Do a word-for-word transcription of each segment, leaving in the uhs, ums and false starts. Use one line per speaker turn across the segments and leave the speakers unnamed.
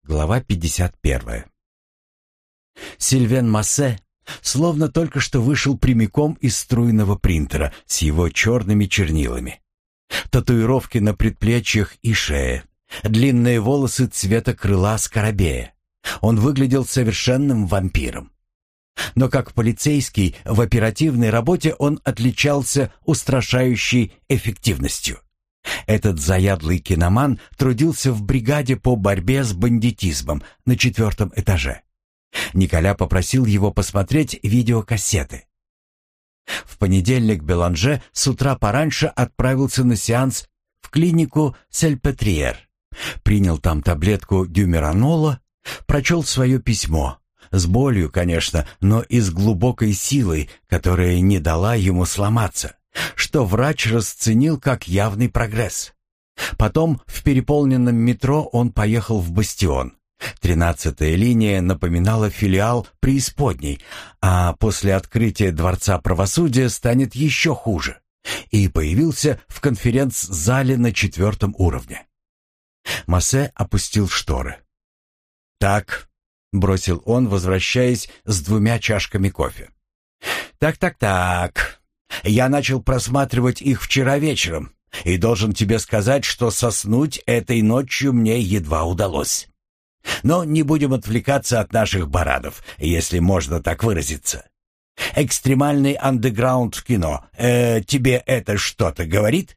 Глава пятьдесят первая. Сильвен Массе словно только что вышел прямиком из струйного принтера с его черными чернилами. Татуировки на предплечьях и шее, длинные волосы цвета крыла скоробея. Он выглядел совершенным вампиром. Но как полицейский в оперативной работе он отличался устрашающей эффективностью. Этот заядлый киноман трудился в бригаде по борьбе с бандитизмом на четвертом этаже. Николя попросил его посмотреть видеокассеты. В понедельник Беланже с утра пораньше отправился на сеанс в клинику Сальпетриер. Принял там таблетку дюмеранола, прочел свое письмо. С болью, конечно, но и с глубокой силой, которая не дала ему сломаться, что врач расценил как явный прогресс. Потом в переполненном метро он поехал в «Бастион». Тринадцатая линия напоминала филиал преисподней, а после открытия Дворца правосудия станет еще хуже, и появился в конференц-зале на четвертом уровне. Массе опустил шторы. «Так», — бросил он, возвращаясь с двумя чашками кофе. «Так-так-так. Я начал просматривать их вчера вечером, и должен тебе сказать, что соснуть этой ночью мне едва удалось. Но не будем отвлекаться от наших баранов, если можно так выразиться. Экстремальный андеграунд кино. Э, тебе это что-то говорит?»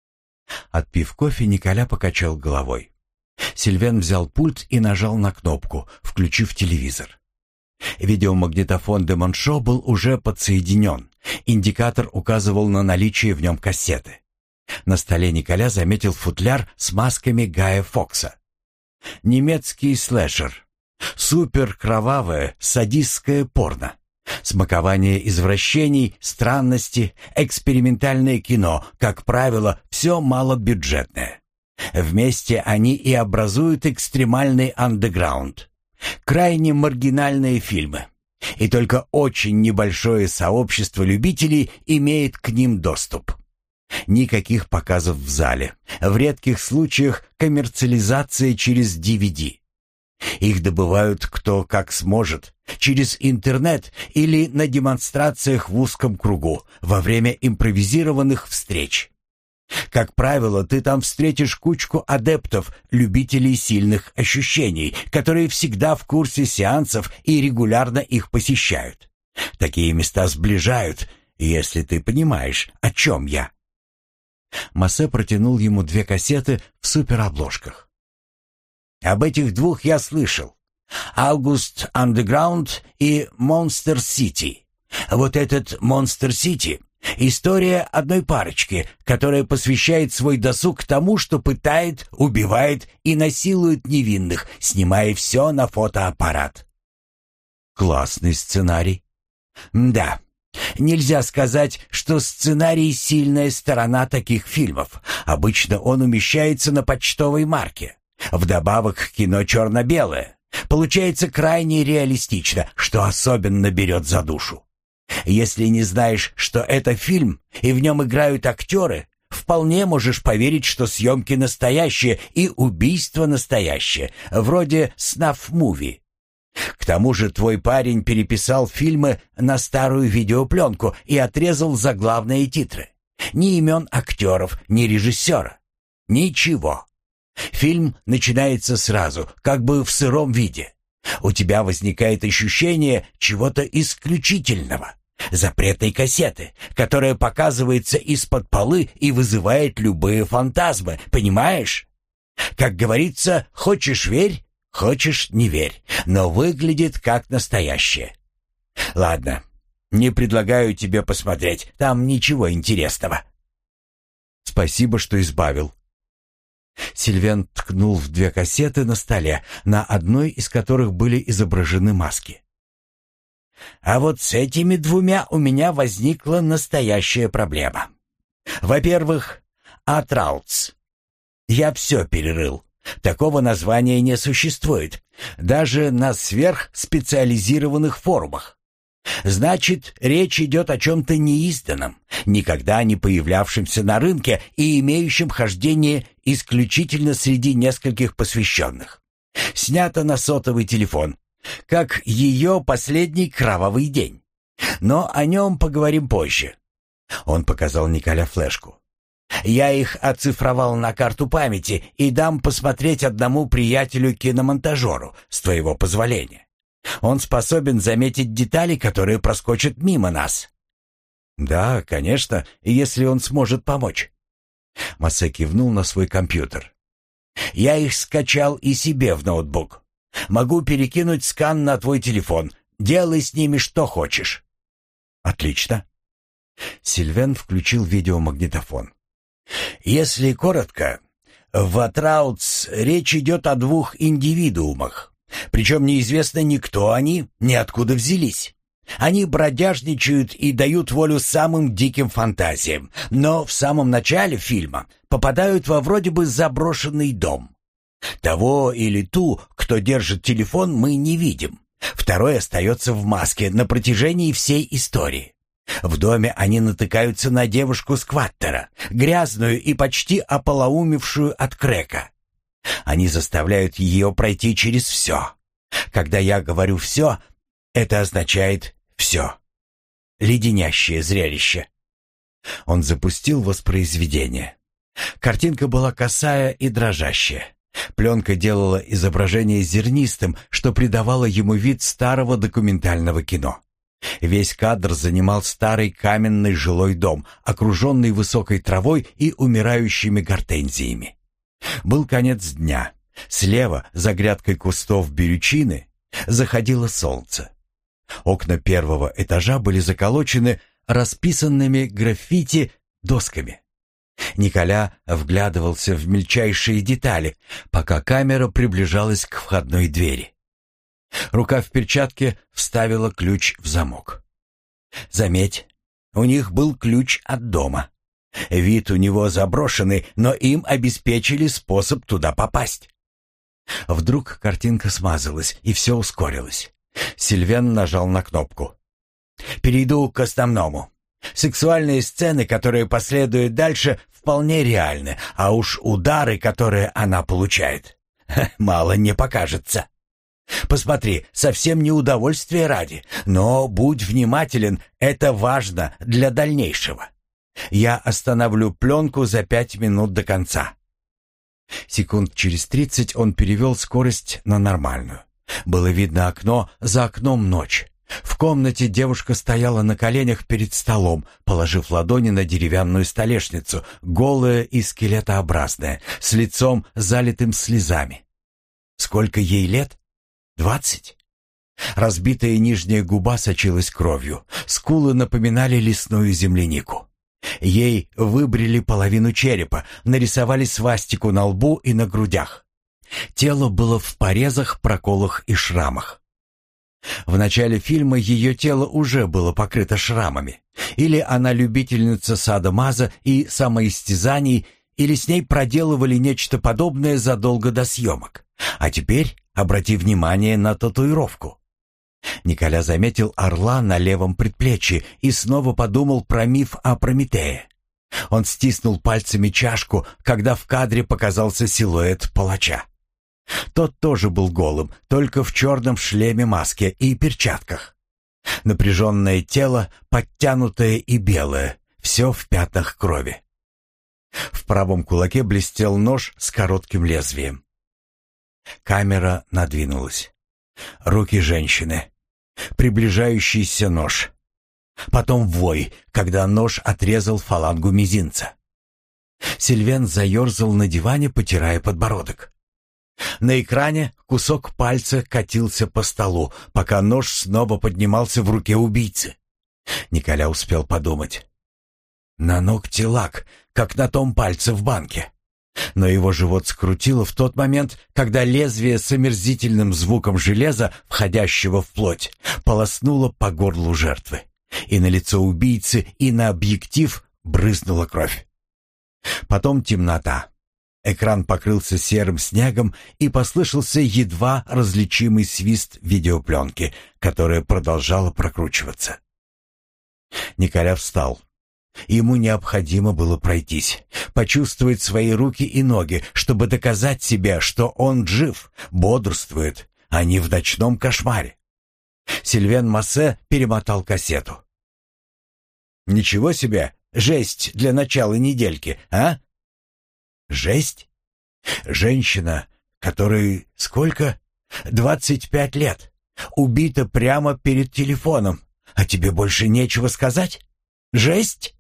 Отпив кофе, Николя покачал головой. Сильвен взял пульт и нажал на кнопку, включив телевизор. Видеомагнитофон де Моншо был уже подсоединен. Индикатор указывал на наличие в нем кассеты. На столе Николя заметил футляр с масками Гая Фокса. Немецкий слэшер. Супер-кровавое садистское порно. Смакование извращений, странности, экспериментальное кино, как правило, все малобюджетное. Вместе они и образуют экстремальный андеграунд. Крайне маргинальные фильмы. И только очень небольшое сообщество любителей имеет к ним доступ. Никаких показов в зале. В редких случаях коммерциализация через ди ви ди. Их добывают кто как сможет, через интернет или на демонстрациях в узком кругу, во время импровизированных встреч. Как правило, ты там встретишь кучку адептов, любителей сильных ощущений, которые всегда в курсе сеансов и регулярно их посещают. Такие места сближают, если ты понимаешь, о чем я. Массе протянул ему две кассеты в суперобложках. «Об этих двух я слышал. August Underground и Monster City. Вот этот Monster City — история одной парочки, которая посвящает свой досуг тому, что пытает, убивает и насилует невинных, снимая все на фотоаппарат». «Классный сценарий». «Да. Нельзя сказать, что сценарий — сильная сторона таких фильмов. Обычно он умещается на почтовой марке. Вдобавок кино черно-белое. Получается крайне реалистично, что особенно берет за душу. Если не знаешь, что это фильм, и в нем играют актеры, вполне можешь поверить, что съемки настоящие и убийство настоящее, вроде снаф-муви. К тому же твой парень переписал фильмы на старую видеопленку и отрезал заглавные титры. Ни имен актеров, ни режиссера. Ничего. Фильм начинается сразу, как бы в сыром виде. У тебя возникает ощущение чего-то исключительного. Запретной кассеты, которая показывается из-под полы и вызывает любые фантазмы, понимаешь? Как говорится, хочешь — верь, хочешь — не верь, но выглядит как настоящее. Ладно, не предлагаю тебе посмотреть, там ничего интересного. Спасибо, что избавил. Сильвен ткнул в две кассеты на столе, на одной из которых были изображены маски. А вот с этими двумя у меня возникла настоящая проблема. Во-первых, Атраутс. Я все перерыл. Такого названия не существует, даже на сверхспециализированных форумах. Значит, речь идет о чем-то неизданном, никогда не появлявшемся на рынке и имеющем хождение исключительно среди нескольких посвященных. Снято на сотовый телефон, как ее последний кровавый день. Но о нем поговорим позже. Он показал Николя флешку. Я их оцифровал на карту памяти и дам посмотреть одному приятелю-киномонтажеру, с твоего позволения. Он способен заметить детали, которые проскочат мимо нас. Да, конечно, если он сможет помочь. Массе кивнул на свой компьютер. Я их скачал и себе в ноутбук. Могу перекинуть скан на твой телефон. Делай с ними что хочешь. Отлично. Сильвен включил видеомагнитофон. Если коротко, в Атраутс речь идет о двух индивидуумах. Причем неизвестно ни кто они, ни откуда взялись. Они бродяжничают и дают волю самым диким фантазиям, но в самом начале фильма попадают во вроде бы заброшенный дом. Того или ту, кто держит телефон, мы не видим. Второй остается в маске на протяжении всей истории. В доме они натыкаются на девушку-скваттера, грязную и почти ополоумевшую от крека. Они заставляют ее пройти через все. Когда я говорю «все», это означает «все». Леденящее зрелище. Он запустил воспроизведение. Картинка была косая и дрожащая. Пленка делала изображение зернистым, что придавало ему вид старого документального кино. Весь кадр занимал старый каменный жилой дом, окруженный высокой травой и умирающими гортензиями. Был конец дня. Слева, за грядкой кустов берючины, заходило солнце. Окна первого этажа были заколочены расписанными граффити досками. Николя вглядывался в мельчайшие детали, пока камера приближалась к входной двери. Рука в перчатке вставила ключ в замок. Заметь, у них был ключ от дома. Вид у него заброшенный, но им обеспечили способ туда попасть. Вдруг картинка смазалась, и все ускорилось. Сильвен нажал на кнопку. «Перейду к основному. Сексуальные сцены, которые последуют дальше, вполне реальны, а уж удары, которые она получает, мало не покажется. Посмотри, совсем не удовольствие ради, но будь внимателен, это важно для дальнейшего. Я остановлю пленку за пять минут до конца». Секунд через тридцать он перевел скорость на нормальную. Было видно окно, за окном ночь. В комнате девушка стояла на коленях перед столом, положив ладони на деревянную столешницу, голая и скелетообразная, с лицом залитым слезами. Сколько ей лет? Двадцать? Разбитая нижняя губа сочилась кровью, скулы напоминали лесную землянику. Ей выбрили половину черепа, нарисовали свастику на лбу и на грудях. Тело было в порезах, проколах и шрамах. В начале фильма ее тело уже было покрыто шрамами. Или она любительница садо-мазо и самоистязаний, или с ней проделывали нечто подобное задолго до съемок. А теперь обрати внимание на татуировку. Николя заметил орла на левом предплечье и снова подумал про миф о Прометее. Он стиснул пальцами чашку, когда в кадре показался силуэт палача. Тот тоже был голым, только в черном шлеме-маске и перчатках. Напряженное тело, подтянутое и белое, все в пятнах крови. В правом кулаке блестел нож с коротким лезвием. Камера надвинулась. Руки женщины. Приближающийся нож. Потом вой, когда нож отрезал фалангу мизинца. Сильвен заерзал на диване, потирая подбородок. На экране кусок пальца катился по столу, пока нож снова поднимался в руке убийцы. Николя успел подумать. На ногте лак, как на том пальце в банке. Но его живот скрутило в тот момент, когда лезвие с омерзительным звуком железа, входящего в плоть, полоснуло по горлу жертвы. И на лицо убийцы, и на объектив брызнула кровь. Потом темнота. Экран покрылся серым снегом, и послышался едва различимый свист видеопленки, которая продолжала прокручиваться. Николя встал. Ему необходимо было пройтись, почувствовать свои руки и ноги, чтобы доказать себе, что он жив, бодрствует, а не в ночном кошмаре. Сильвен Массе перемотал кассету. «Ничего себе, жесть для начала недельки, а?» «Жесть? Женщина, которой сколько? Двадцать пять лет, убита прямо перед телефоном, а тебе больше нечего сказать? Жесть?»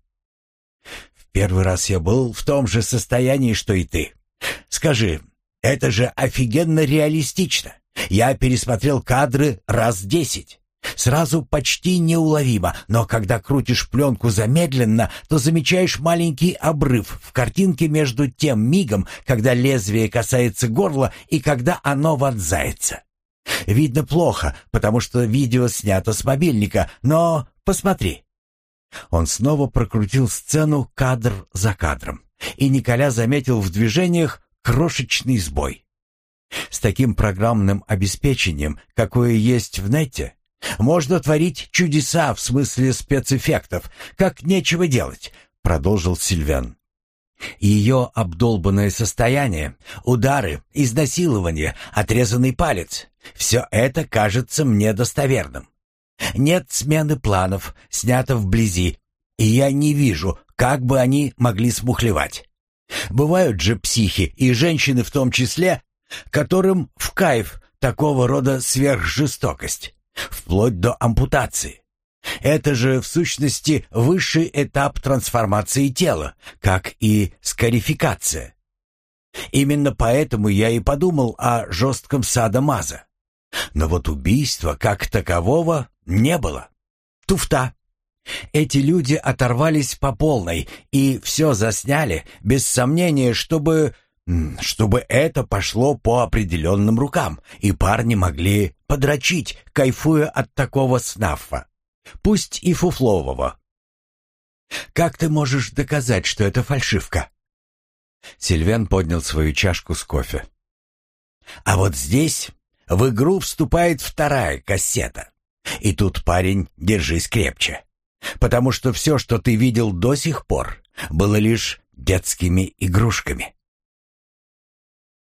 «В первый раз я был в том же состоянии, что и ты. Скажи, это же офигенно реалистично. Я пересмотрел кадры раз десять. Сразу почти неуловимо, но когда крутишь пленку замедленно, то замечаешь маленький обрыв в картинке между тем мигом, когда лезвие касается горла, и когда оно вонзается. Видно плохо, потому что видео снято с мобильника, но посмотри». Он снова прокрутил сцену кадр за кадром, и Николя заметил в движениях крошечный сбой. С таким программным обеспечением, какое есть в нете, можно творить чудеса в смысле спецэффектов, как нечего делать, продолжил Сильвен. Ее обдолбанное состояние, удары, изнасилование, отрезанный палец — все это кажется мне достоверным. Нет смены планов, снято вблизи, и я не вижу, как бы они могли смухлевать. Бывают же психи, и женщины в том числе, которым в кайф такого рода сверхжестокость, вплоть до ампутации. Это же, в сущности, высший этап трансформации тела, как и скарификация. Именно поэтому я и подумал о жестком садо-мазо. Но вот убийства как такового не было. Туфта. Эти люди оторвались по полной и все засняли, без сомнения, чтобы... чтобы это пошло по определенным рукам, и парни могли подрочить, кайфуя от такого снаффа, пусть и фуфлового. «Как ты можешь доказать, что это фальшивка?» Сильвен поднял свою чашку с кофе. «А вот здесь в игру вступает вторая кассета. И тут, парень, держись крепче, потому что все, что ты видел до сих пор, было лишь детскими игрушками».